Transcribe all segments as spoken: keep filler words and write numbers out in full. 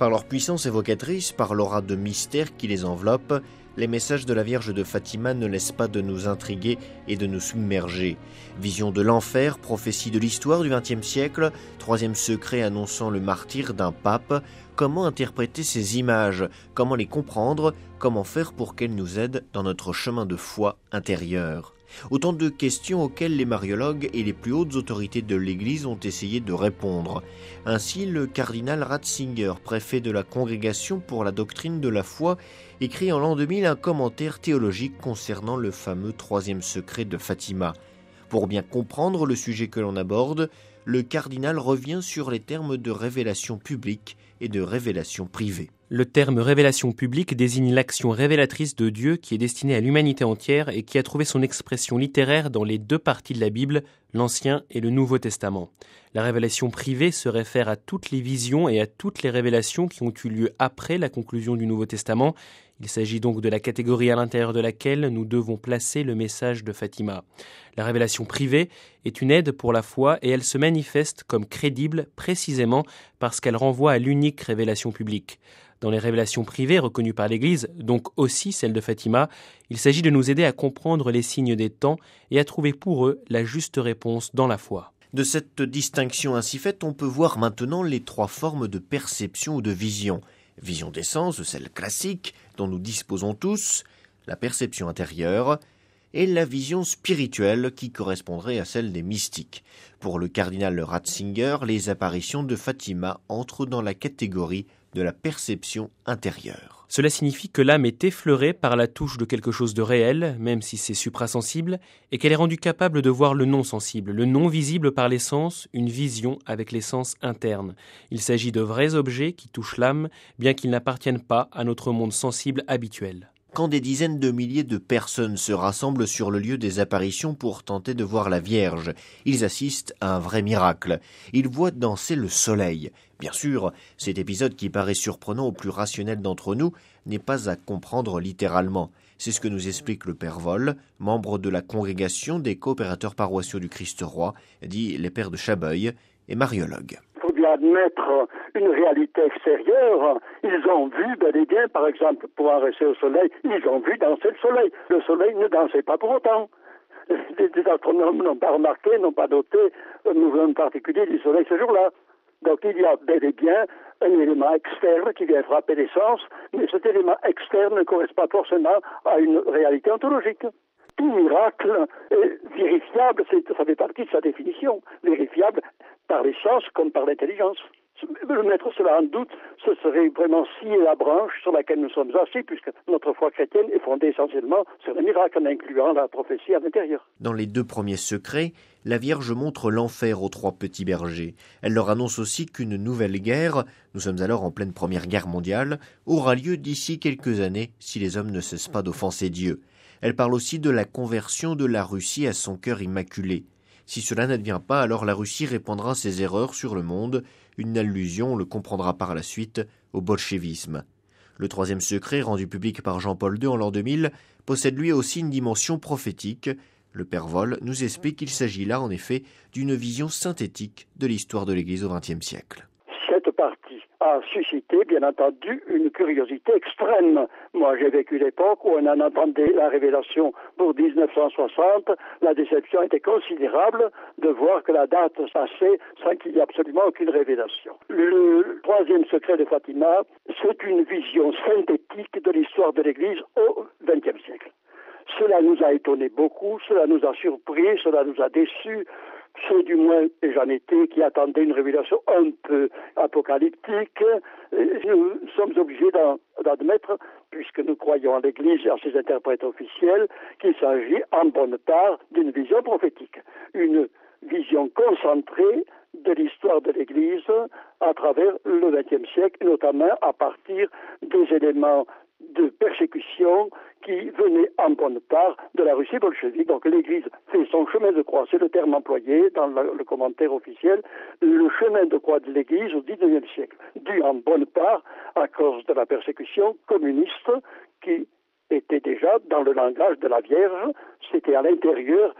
Par leur puissance évocatrice, par l'aura de mystère qui les enveloppe, les messages de la Vierge de Fatima ne laissent pas de nous intriguer et de nous submerger. Vision de l'enfer, prophétie de l'histoire du vingtième siècle, troisième secret annonçant le martyre d'un pape. Comment interpréter ces images? Comment les comprendre? Comment faire pour qu'elles nous aident dans notre chemin de foi intérieur? Autant de questions auxquelles les mariologues et les plus hautes autorités de l'Église ont essayé de répondre. Ainsi, le cardinal Ratzinger, préfet de la Congrégation pour la doctrine de la foi, écrit en l'an deux mille un commentaire théologique concernant le fameux troisième secret de Fatima. Pour bien comprendre le sujet que l'on aborde, le cardinal revient sur les termes de révélation publique et de révélation privée. Le terme révélation publique désigne l'action révélatrice de Dieu qui est destinée à l'humanité entière et qui a trouvé son expression littéraire dans les deux parties de la Bible, l'Ancien et le Nouveau Testament. La révélation privée se réfère à toutes les visions et à toutes les révélations qui ont eu lieu après la conclusion du Nouveau Testament. Il s'agit donc de la catégorie à l'intérieur de laquelle nous devons placer le message de Fatima. La révélation privée est une aide pour la foi et elle se manifeste comme crédible précisément parce qu'elle renvoie à l'unique révélation publique. Dans les révélations privées reconnues par l'Église, donc aussi celles de Fatima, il s'agit de nous aider à comprendre les signes des temps et à trouver pour eux la juste réponse dans la foi. De cette distinction ainsi faite, on peut voir maintenant les trois formes de perception ou de vision. Vision des sens, celle classique dont nous disposons tous, la perception intérieure, et la vision spirituelle qui correspondrait à celle des mystiques. Pour le cardinal Ratzinger, les apparitions de Fatima entrent dans la catégorie de la perception intérieure. Cela signifie que l'âme est effleurée par la touche de quelque chose de réel, même si c'est suprasensible, et qu'elle est rendue capable de voir le non-sensible, le non-visible par les sens, une vision avec les sens internes. Il s'agit de vrais objets qui touchent l'âme, bien qu'ils n'appartiennent pas à notre monde sensible habituel. Quand des dizaines de milliers de personnes se rassemblent sur le lieu des apparitions pour tenter de voir la Vierge, ils assistent à un vrai miracle. Ils voient danser le soleil. Bien sûr, cet épisode qui paraît surprenant au plus rationnel d'entre nous n'est pas à comprendre littéralement. C'est ce que nous explique le Père Vol, membre de la congrégation des coopérateurs paroissiaux du Christ-Roi, dit les Pères de Chabeuil et mariologue. Il faut bien admettre une réalité extérieure. Ils ont vu bel et bien, par exemple, pour arrêter au soleil, ils ont vu danser le soleil. Le soleil ne dansait pas pour autant. Les, les astronomes n'ont pas remarqué, n'ont pas noté un mouvement particulier du soleil ce jour-là. Donc il y a bel et bien un élément externe qui vient frapper les sens, mais cet élément externe ne correspond pas forcément à une réalité ontologique. Tout miracle est vérifiable, c'est, ça fait partie de sa définition, vérifiable par les sens comme par l'intelligence. Mettre cela en doute, ce serait vraiment scier la branche sur laquelle nous sommes assis, puisque notre foi chrétienne est fondée essentiellement sur le miracle, en incluant la prophétie à l'intérieur. Dans les deux premiers secrets, la Vierge montre l'enfer aux trois petits bergers. Elle leur annonce aussi qu'une nouvelle guerre, nous sommes alors en pleine Première Guerre mondiale, aura lieu d'ici quelques années si les hommes ne cessent pas d'offenser Dieu. Elle parle aussi de la conversion de la Russie à son cœur immaculé. Si cela n'advient pas, alors la Russie répandra ses erreurs sur le monde, une allusion, on le comprendra par la suite, au bolchevisme. Le troisième secret, rendu public par Jean-Paul deux en l'an deux mille, possède lui aussi une dimension prophétique. Le Père Vol nous explique qu'il s'agit là, en effet, d'une vision synthétique de l'histoire de l'Église au vingtième siècle. Cette partie a suscité, bien entendu, une curiosité extrême. Moi, j'ai vécu l'époque où on en entendait la révélation pour dix-neuf cent soixante. La déception était considérable de voir que la date passait sans qu'il y ait absolument aucune révélation. Le troisième secret de Fatima, c'est une vision synthétique de l'histoire de l'Église au vingtième siècle. Cela nous a étonné beaucoup, cela nous a surpris, cela nous a déçus. Ceux du moins, et j'en étais, qui attendaient une révélation un peu apocalyptique, nous sommes obligés d'admettre, puisque nous croyons en l'Église et à ses interprètes officiels, qu'il s'agit en bonne part d'une vision prophétique, une vision concentrée de l'histoire de l'Église à travers le vingtième siècle, et notamment à partir des éléments de persécution qui venaient en bonne part de la Russie bolchevique. Donc l'Église fait son chemin de croix, c'est le terme employé dans le, le commentaire officiel, le chemin de croix de l'Église au dix-neuvième siècle, dû en bonne part à cause de la persécution communiste qui était déjà dans le langage de la Vierge, c'était à l'intérieur de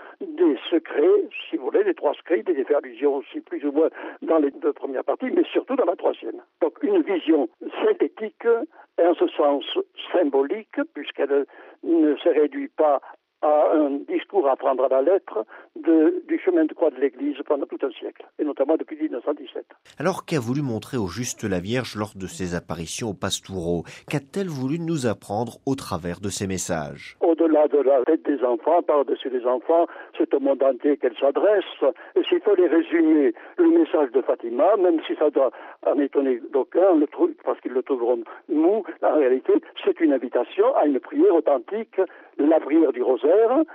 des secrets, si vous voulez, des trois scripts, et des faire allusion aussi plus ou moins dans les deux premières parties, mais surtout dans la troisième. Donc une vision synthétique, et en ce sens symbolique, puisqu'elle ne se réduit pas à un discours à prendre à la lettre de, du chemin de croix de l'Église pendant tout un siècle, et notamment depuis mille neuf cent dix-sept. Alors qu'a voulu montrer au juste la Vierge lors de ses apparitions au Pastoureau? Qu'a-t-elle voulu nous apprendre au travers de ses messages? Au-delà de la tête des enfants, par-dessus les enfants, c'est au monde entier qu'elle s'adresse. Et s'il faut les résumer, le message de Fatima, même si ça doit en étonner d'aucuns, le truc, parce qu'ils le trouveront mou, en réalité, c'est une invitation à une prière authentique, la prière du rosaire,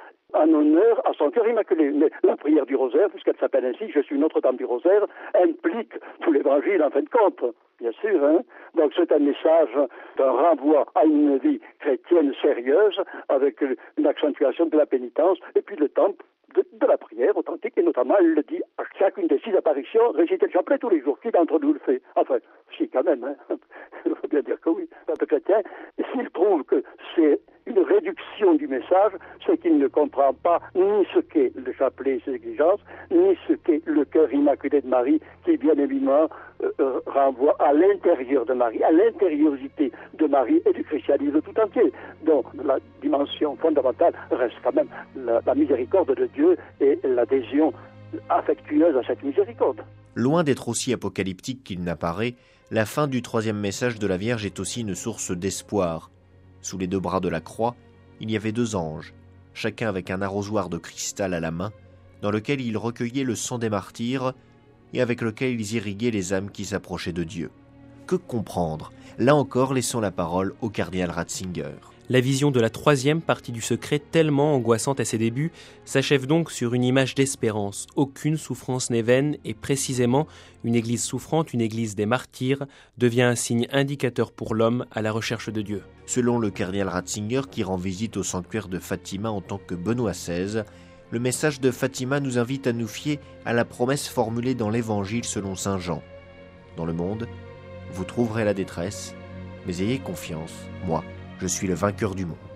en honneur à son cœur immaculé. Mais la prière du rosaire, puisqu'elle s'appelle ainsi, je suis Notre-Dame du rosaire, implique tout l'évangile en fin de compte. Bien sûr, hein. Donc c'est un message d'un renvoi à une vie chrétienne sérieuse, avec une accentuation de la pénitence, et puis le temps de, de la prière authentique, et notamment, elle le dit, à chacune des six apparitions, réciter le chapelet tous les jours. Qui d'entre nous le fait? Enfin, si, quand même, hein. Il faut bien dire que oui. Un chrétien, s'il trouve que c'est une réduction du message, c'est qu'il ne comprend pas ni ce qu'est le chapelet et ses exigences, ni ce qu'est le cœur immaculé de Marie, qui bien évidemment euh, renvoie à l'intérieur de Marie, à l'intériorité de Marie et du christianisme tout entier. Donc la dimension fondamentale reste quand même la, la miséricorde de Dieu et l'adhésion affectueuse à cette miséricorde. Loin d'être aussi apocalyptique qu'il n'apparaît, la fin du troisième message de la Vierge est aussi une source d'espoir. Sous les deux bras de la croix, il y avait deux anges, chacun avec un arrosoir de cristal à la main, dans lequel ils recueillaient le sang des martyrs et avec lequel ils irriguaient les âmes qui s'approchaient de Dieu. Que comprendre? Là encore, laissons la parole au cardinal Ratzinger. La vision de la troisième partie du secret, tellement angoissante à ses débuts, s'achève donc sur une image d'espérance. Aucune souffrance n'est vaine et précisément, une église souffrante, une église des martyrs, devient un signe indicateur pour l'homme à la recherche de Dieu. Selon le cardinal Ratzinger, qui rend visite au sanctuaire de Fatima en tant que Benoît seize, le message de Fatima nous invite à nous fier à la promesse formulée dans l'Évangile selon saint Jean. Dans le monde, vous trouverez la détresse, mais ayez confiance, moi, je suis le vainqueur du monde.